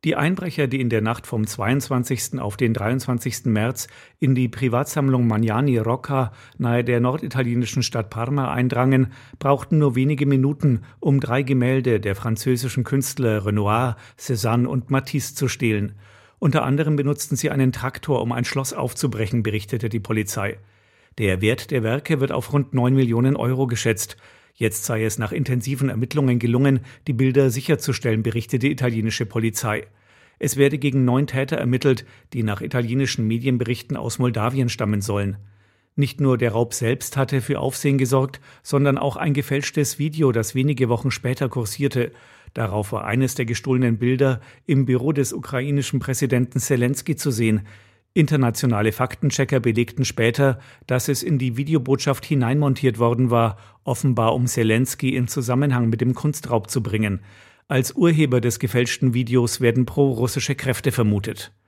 Die Einbrecher, die in der Nacht vom 22. auf den 23. März in die Privatsammlung Magnani Rocca nahe der norditalienischen Stadt Parma eindrangen, brauchten nur wenige Minuten, um 3 Gemälde der französischen Künstler Renoir, Cézanne und Matisse zu stehlen. Unter anderem benutzten sie einen Traktor, um ein Schloss aufzubrechen, berichtete die Polizei. Der Wert der Werke wird auf rund 9 Millionen Euro geschätzt. Jetzt sei es nach intensiven Ermittlungen gelungen, die Bilder sicherzustellen, berichtet die italienische Polizei. Es werde gegen 9 Täter ermittelt, die nach italienischen Medienberichten aus Moldawien stammen sollen. Nicht nur der Raub selbst hatte für Aufsehen gesorgt, sondern auch ein gefälschtes Video, das wenige Wochen später kursierte. Darauf war eines der gestohlenen Bilder im Büro des ukrainischen Präsidenten Selenskyj zu sehen. Internationale Faktenchecker belegten später, dass es in die Videobotschaft hineinmontiert worden war, offenbar um Selenskyj in Zusammenhang mit dem Kunstraub zu bringen. Als Urheber des gefälschten Videos werden pro-russische Kräfte vermutet.